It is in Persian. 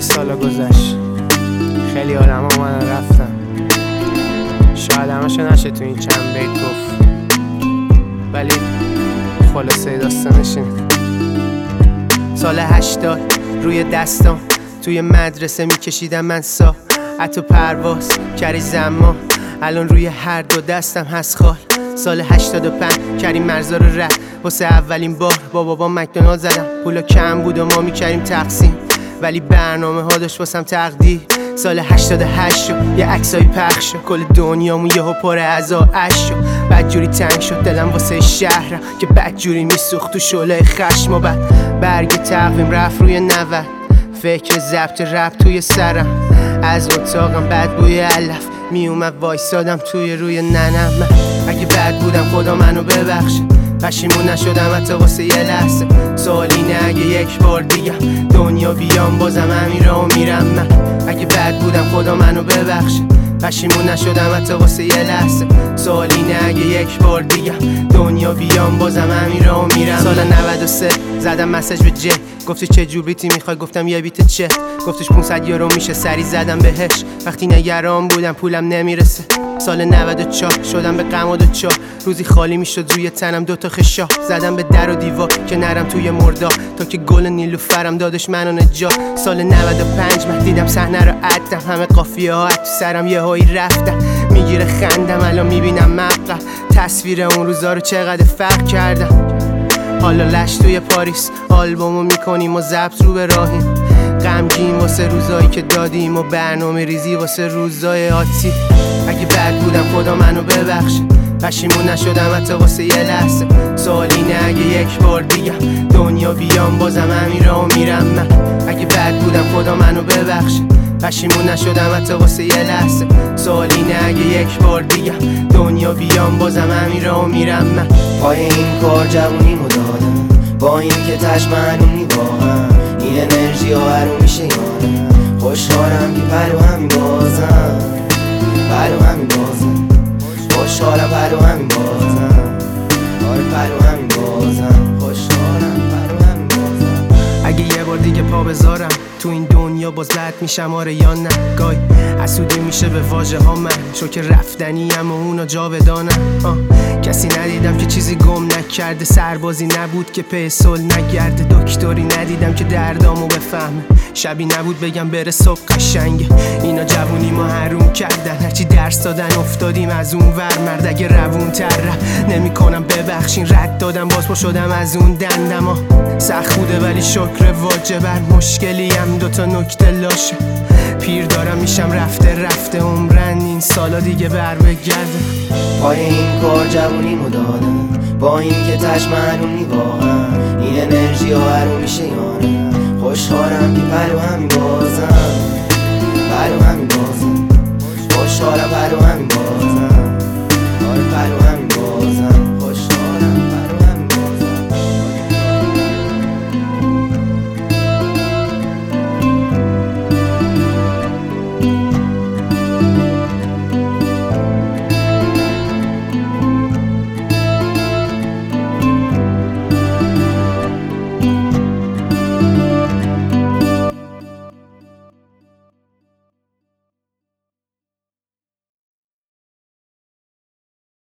خیلی سالا گذشت، خیلی آدم ها من رفتن، شاید همشو نشه تو این چند بیت گفت، ولی خلاصه داستانش اینه. سال 80 روی دستام توی مدرسه میکشیدم من ساعت و پرواز کری زمان، الان روی هر دو دستم هست خال. سال 85 کریم مرزا رو رد واسه اولین بار با بابا مکدونالد زدم. پولا کم بود و ما میکردیم تقسیم، ولی برنامه ها داشت واسم تقدیر. سال 88 شد یه عکسای پخش شد، کل دنیامون یهو پر از آش شد. بدجوری تنگ شد دلم واسه شهرم که بدجوری میسوخت تو شعله خشم، و بعد برگ تقویم رفت روی 90. فکر ضبط رپ توی سرم، از اتاقم بدبوی علف میومد وایسادم توی روی ننم. اگه بد بودم خدا منو ببخشه، پشیمون نشدم حتی واسه یه لحظه. سوال اینه اگه یک بار دیگه دنیا بیام بازم همین راهو میرم من. اگه بد بودم خدا منو ببخشه، پشیمون نشدم حتی واسه یه لحظه. سوال اینه اگه یک بار دیگه دنیا بیام بازم همین راهو میرم. سال 93 زدم مسیج به جی، گفتی چه جور بیتی میخوای؟ گفتم یه بیت چه؟ گفتش 500 یورو میشه، سری زدم بهش وقتی نگران بودم پولم نمیرسه. سال 94 شدم به غم و دوچار، روزی خالی میشد روی تنم دوتا خشا. زدم به در و دیوار که نرم توی مردا، تا که گل نیلوفرم دادش منو نجات. سال 95 من دیدم صحنه رو عدم، همه قافیه ها تو سرم یه هایی رفتم. میگیره خندم الان میبینم مقطع تصویر اون روزا رو چقدر فرق کردم. حالا لش توی پاریس آلبومو میکنیم و ضبط رو به راهیم، غمگین واسه روزایی که دادیم و برنامه ریزی واسه روزای آتی. اگه بد بودم خدا منو ببخشه، پشیمون نشدم حتی واسه یه لحظه. سوال اینه اگه یک بار دیگه دنیا بیام بازم همین راهو میرم من. اگه بد بودم خدا منو ببخشه، پشیمون نشدم حتی واسه یه لحظه. سوال اینه اگه یک بار دیگه دنیا بیام بازم همین راهو میرم من. پای این کار جوونیمو دادم، با این که تشمنون میباهم، این انرژی ها هرو میشه یادم. خوشحالم که پرو همین بازم، پرو همین بازم. خوشحالم پرو همین بازم، آره پرو همین بازم. خوشحالم پرو همین بازم. اگه یه بار دیگه پا بذارم تو این دنیا باز بد میشم آره یا نه؟ گای حسودی میشه به واژه ها من، چون که رفتنیم و اونا جاودانم. کسی ندیدم که چیزی گم نکرده، سربازی نبود که پی صلح نگرده، دکتری ندیدم که دردامو بفهمه، شبی نبود بگم بره صبح قشنگه. اینا جوونی ما حروم کردن، هرچی درس دادن افتادیم از اون ور. مرد اگه روون تر نمی کنم ببخشین، رد دادم باز پا شدم از اون دندما. سخت بوده ولی شکر واجبه، مشکلیم دوتا نکته لاشه. پیر دارم میشم رفته رفته عمرن، این سالا دیگه بر بگرده. پای این کار جوونیمو دادم، با این که تشمنون میباهم، این انرژی ها هرو میشه یارم. خوشحالم که پرو همین بازم، پرو همین بازم. خوشحالم پرو همین بازم.